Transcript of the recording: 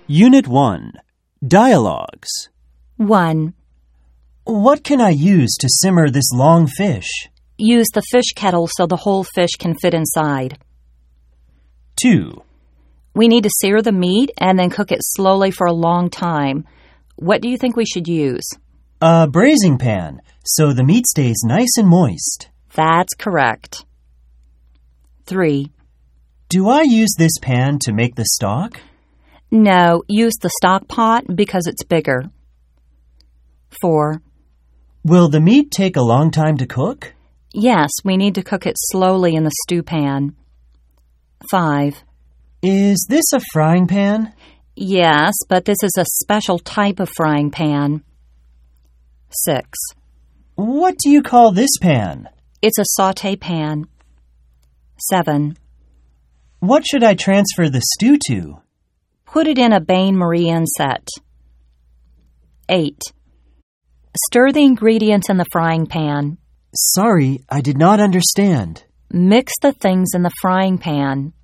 Unit 1. Dialogues. 1. What can I use to simmer this long fish? Use the fish kettle so the whole fish can fit inside. 2. We need to sear the meat and then cook it slowly for a long time. What do you think we should use? A braising pan, so the meat stays nice and moist. That's correct. 3. Do I use this pan to make the stock? No, use the stock pot because it's bigger. 4. Will the meat take a long time to cook? Yes, we need to cook it slowly in the stew pan. 5. Is this a frying pan? Yes, but this is a special type of frying pan. 6. What do you call this pan? It's a sauté pan. 7. What should I transfer the stew to? Put it in a bain-marie inset. 8. Stir the ingredients in the frying pan. Sorry, I did not understand. Mix the things in the frying pan.